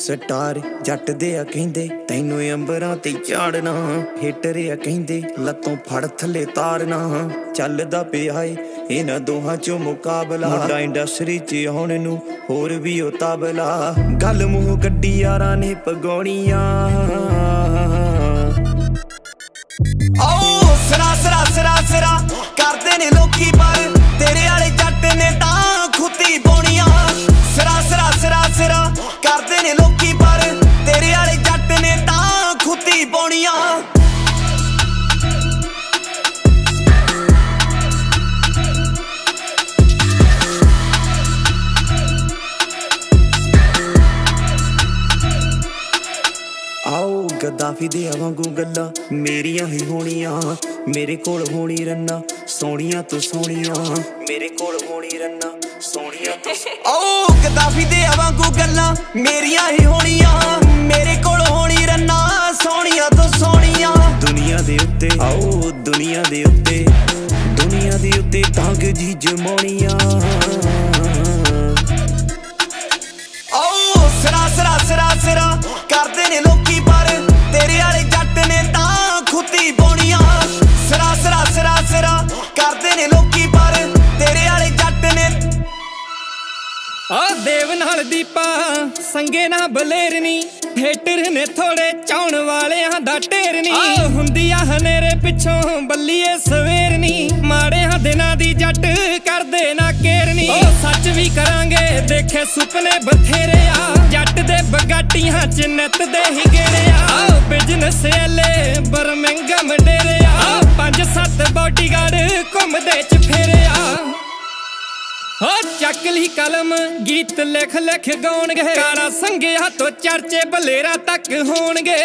Star ਜੱਟ ਦੇ ਆ ਕਹਿੰਦੇ ਤੈਨੂੰ ਅੰਬਰਾਂ ਤੇ ਚਾੜਨਾ, ਹੇਟਰ ਆ ਕਹਿੰਦੇ ਲੱਤੋਂ ਫੜ ਥੱਲੇ ਤਾਰਨਾ। ਚੱਲਦਾ ਪਿਆ ਏ ਇਹਨਾਂ ਦੋਹਾਂ ਚੋਂ ਮੁਕਾਬਲਾ, ਮੁੰਡਾ ਇੰਡਸਟਰੀ ਚ ਆਉਣ ਨੂੰ ਹੋਰ ਵੀ ਉਹ ਤਾਬਲਾ। ਗੱਲ ਮੂੰਹ ਕੱਢੀ ਯਾਰਾਂ ਨੇ ਪਗਾਉਣੀਆਂ, ਓ ਸਰਾ ਸਰਾ ਸਰਾ ਸਰਾ ਕਰਦੇ ਨੇ ਲੋਕੀ ਪਰ ਤੇਰੇ ਵਾਲੇ ਜੱਟ ਨੇ ਤਾਂ ਖੁੱਤੀ ਪਾਉਣੀਆਂ। ਸਰਾ ਸਰਾ ਸਰਾ ਸਰਾ ਕਰਦੇ ਨੇ ਲੋਕੀ ਪਰ ਤੇਰੇ ਵਾਲੇ ਜੱਟ ਨੇ ਤਾਂ ਖੁੱਤੀ ਪਾਉਣੀਆਂ। ਆਓ ਗੱਦਾਫੀ ਦੇ ਵਾਂਗੂ ਗੱਲਾਂ ਮੇਰੀਆਂ ਹੀ ਹੋਣੀਆਂ, ਮੇਰੇ ਕੋਲ ਹੋਣੀ ਰੰਨਾ ਸੋਹਣੀਆਂ ਤੋਂ ਸੋਹਣੀਆਂ, ਮੇਰੇ ਕੋਲ ਹੋਣੀ ਰੰਨਾ ਸੋਹਣੀਆਂ ਤੋਂ। ਓ ਗੱਦਾਫੀ ਦੇ ਵਾਂਗੂ ਗੱਲਾਂ ਮੇਰੀਆਂ ਹੀ ਹੋਣੀਆਂ, ਮੇਰੇ ਕੋਲ ਹੋਣੀ ਰੰਨਾ ਸੋਹਣੀਆਂ ਤੋਂ ਸੋਹਣੀਆਂ। ਦੁਨੀਆ ਦੇ ਉੱਤੇ ਆਓ ਦੁਨੀਆ ਦੇ ਉੱਤੇ, ਦੁਨੀਆ ਦੇ ਉੱਤੇ ਤੰਗ ਜੀ ਜਮਾਉਣੀਆਂ। ਓ ਸਰਾ ਸਰਾ ਸਰਾ ਸਰਾ ਕਰਦੇ ਨੇ ਲੋਕੀ ਪਰ ਤੇਰੇ ਵਾਲੇ ਜੱਟ ਨੇ ਤਾਂ ਖੁੱਤੀ ਪਾਉਣੀਆਂ। ਸਰਾ ਸਰਾ ਸਰਾ ਸਰਾ ਕਰਦੇ ਨੇ ਲੋਕੀ ਪਰ ਤੇਰੇ ਵਾਲੇ ਜੱਟ ਨੇ। ਆ ਦੇਵ ਨਾਲ ਦੀਪਾ ਸੰਗੇ ਨਾ ਬਲੇਰਨੀ, ਹੇਟਰ ਨੇ ਥੋੜੇ ਚਾਉਣ ਵਾਲਿਆਂ ਦਾ ਢੇਰਨੀ। ਹੁੰਦੀ ਆ ਹਨੇਰੇ ਪਿੱਛੋਂ ਬੱਲੀਏ ਸਵੇਰਨੀ, ਮਾੜਿਆਂ ਦਿਨਾਂ ਦੀ ਜੱਟ ਕਰਦੇ ਨਾ ਕੇਰਨੀ। ਸੱਚ ਵੀ ਕਰਾਂਗੇ ਦੇਖੇ ਸੁਪਨੇ ਬਥੇਰੇ ਆ, ਜੱਟ ਦੇ ਬਗਾਟੀਆਂ ਚ ਨਿੱਤ ਦੇ ਹੀ ਗੇੜਿਆ। ਬਿਜਨਸ ਐਲੇ ਬਰਮਿੰਗਮ ਡੇਰਿਆ, 5-7 ਬਾਡੀਗਾਰਡ ਘੁੰਮਦੇ ਚ ਫੇਰਿਆ। ਚੱਕ ਲਈ ਕਲਮ ਗੀਤ ਲਿਖ ਲਿਖ ਗਾਉਣਗੇ, ਕਾਲਾ ਸੰਗਿਆ ਤੋਂ ਚਰਚੇ ਬਲੇਰਾ ਤੱਕ ਹੋਣਗੇ।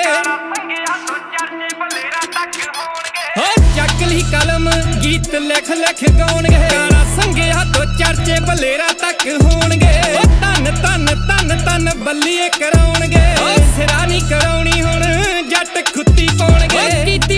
ਚੱਕ ਲਈ ਕਲਮ ਗੀਤ ਲਿਖ ਲਿਖ ਗਾਉਣਗੇ, ਕਾਲਾ ਸੰਗਿਆ ਤੋਂ ਚਰਚੇ ਬਲੇਰਾ ਤੱਕ ਹੋਣਗੇ। ਧੰਨ ਧੰਨ ਧੰਨ ਧੰਨ ਬੱਲੀਏ ਕਰਾਉਣਗੇ, ਸਿਰਾ ਨਹੀਂ ਕਰਾਉਣੀ ਹੁਣ ਜੱਟ ਖੁੱਤੀ ਪਾਉਣਗੇ।